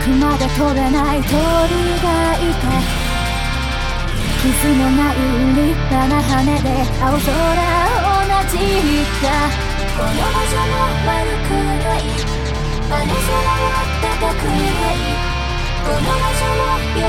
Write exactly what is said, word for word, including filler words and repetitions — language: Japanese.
くまで飛べない鳥がいた。傷のない立派な羽で青空をなじったこの場所も悪くないあの空を高くないこの場所も夜